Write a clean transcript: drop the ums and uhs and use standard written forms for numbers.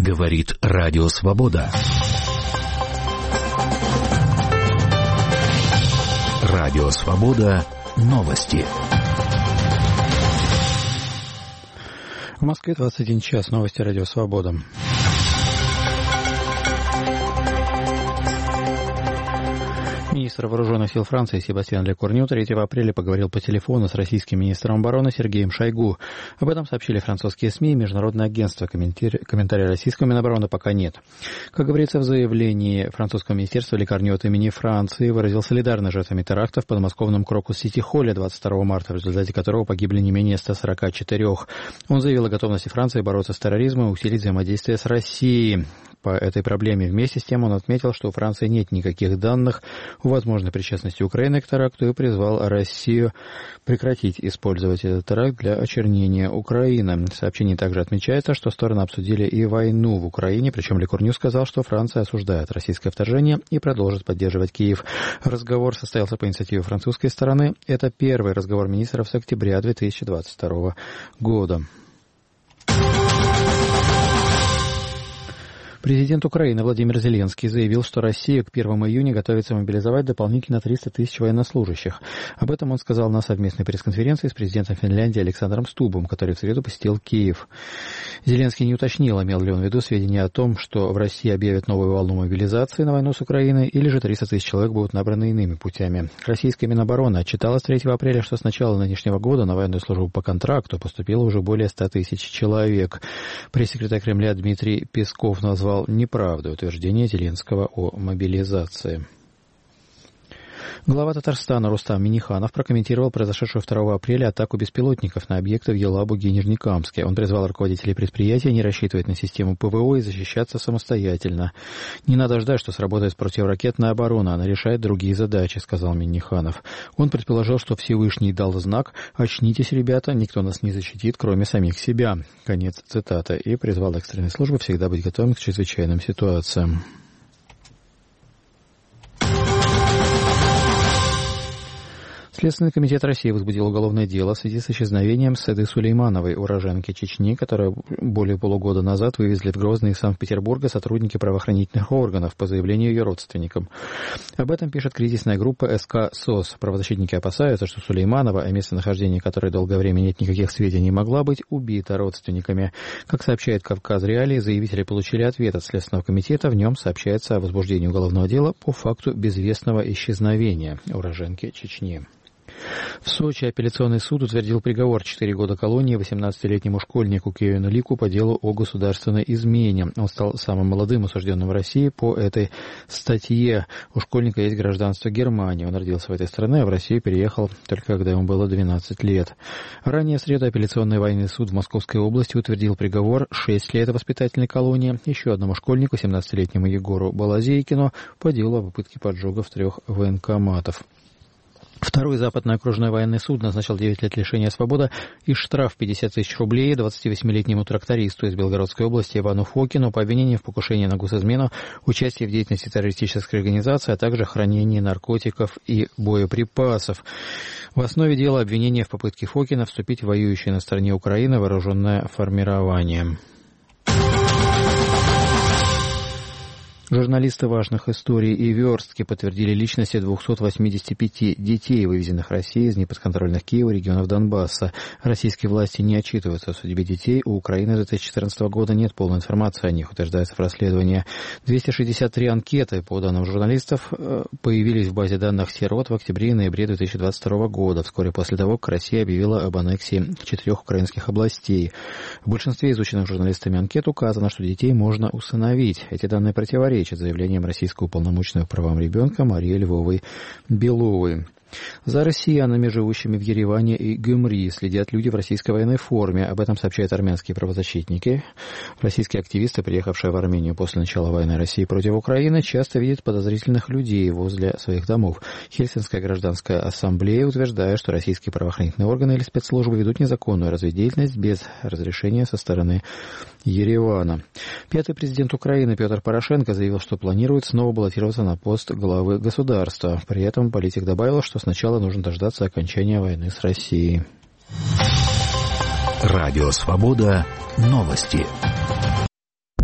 Говорит Радио Свобода. Радио Свобода. Новости. В Москве 21 час. Новости Радио Свобода. Министр вооруженных сил Франции Себастьян Лекорню 3 апреля поговорил по телефону с российским министром обороны Сергеем Шойгу. Об этом сообщили французские СМИ и международное агентство. Комментария российского Минобороны пока нет. Как говорится в заявлении французского министерства, Лекорню от имени Франции выразил солидарность с жертвами терактов в подмосковном Крокус-Сити-холле 22 марта, в результате которого погибли не менее 144. Он заявил о готовности Франции бороться с терроризмом и усилить взаимодействие с Россией по этой проблеме. Вместе с тем он отметил, что у Франции нет никаких данных о возможной причастности Украины к теракту и призвал Россию прекратить использовать этот теракт для очернения Украины. В сообщении также отмечается, что стороны обсудили и войну в Украине, причем Лекорню сказал, что Франция осуждает российское вторжение и продолжит поддерживать Киев. Разговор состоялся по инициативе французской стороны. Это первый разговор министров с октября 2022 года. Президент Украины Владимир Зеленский заявил, что Россия к 1 июня готовится мобилизовать дополнительно 300 тысяч военнослужащих. Об этом он сказал на совместной пресс-конференции с президентом Финляндии Александром Стубом, который в среду посетил Киев. Зеленский не уточнил, имел ли он в виду сведения о том, что в России объявят новую волну мобилизации на войну с Украиной, или же 300 тысяч человек будут набраны иными путями. Российская Минобороны отчиталась 3 апреля, что с начала нынешнего года на военную службу по контракту поступило уже более 100 тысяч человек. Пресс-секретарь Кремля Дмитрий Песков назвал неправдой утверждение Зеленского о мобилизации. Глава Татарстана Рустам Минниханов прокомментировал произошедшую 2 апреля атаку беспилотников на объекты в Елабуге и Нижнекамске. Он призвал руководителей предприятия не рассчитывать на систему ПВО и защищаться самостоятельно. «Не надо ждать, что сработает противоракетная оборона, она решает другие задачи», — сказал Минниханов. Он предположил, что Всевышний дал знак «Очнитесь, ребята, никто нас не защитит, кроме самих себя». Конец цитаты. И призвал экстренные службы всегда быть готовым к чрезвычайным ситуациям. Следственный комитет России возбудил уголовное дело в связи с исчезновением Седы Сулеймановой, уроженки Чечни, которую более полугода назад вывезли в Грозный из Санкт-Петербурга сотрудники правоохранительных органов по заявлению ее родственникам. Об этом пишет кризисная группа СК СОС. Правозащитники опасаются, что Сулейманова, о местонахождении которой долгое время нет никаких сведений, могла быть убита родственниками. Как сообщает Кавказ Реалии, заявители получили ответ от Следственного комитета. В нем сообщается о возбуждении уголовного дела по факту безвестного исчезновения уроженки Чечни. В Сочи апелляционный суд утвердил приговор 4 года колонии 18-летнему школьнику Кевину Лику по делу о государственной измене. Он стал самым молодым осужденным в России по этой статье. У школьника есть гражданство Германии. Он родился в этой стране, а в Россию переехал только когда ему было 12 лет. Ранее в среду апелляционный военный суд в Московской области утвердил приговор 6 лет воспитательной колонии еще одному школьнику, 17-летнему Егору Балазейкину, по делу о попытке поджогов 3 военкоматов. Второй западный окружной военный суд назначил 9 лет лишения свободы и штраф 50 тысяч рублей 28-летнему трактористу из Белгородской области Ивану Фокину по обвинению в покушении на госизмену, участии в деятельности террористической организации, а также хранении наркотиков и боеприпасов. В основе дела обвинение в попытке Фокина вступить в воюющее на стороне Украины вооруженное формирование. Журналисты важных историй и верстки подтвердили личности 285 детей, вывезенных Россией из неподконтрольных Киеву регионов Донбасса. Российские власти не отчитываются о судьбе детей. У Украины 2014 года нет полной информации о них, утверждается в расследовании. 263 анкеты, по данным журналистов, появились в базе данных сирот в октябре и ноябре 2022 года, вскоре после того, как Россия объявила об аннексии 4 украинских областей. В большинстве изученных журналистами анкет указано, что детей можно усыновить. Эти данные противоречат заявлением российского уполномоченного по правам ребенка Марии Львовой Беловой. За россиянами, живущими в Ереване и Гюмри, следят люди в российской военной форме. Об этом сообщают армянские правозащитники. Российские активисты, приехавшие в Армению после начала войны России против Украины, часто видят подозрительных людей возле своих домов. Хельсинская гражданская ассамблея утверждает, что российские правоохранительные органы или спецслужбы ведут незаконную разведдеятельность без разрешения со стороны Еревана. Пятый президент Украины Петр Порошенко заявил, что планирует снова баллотироваться на пост главы государства. При этом политик добавил, что сначала нужно дождаться окончания войны с Россией. Радио Свобода. Новости.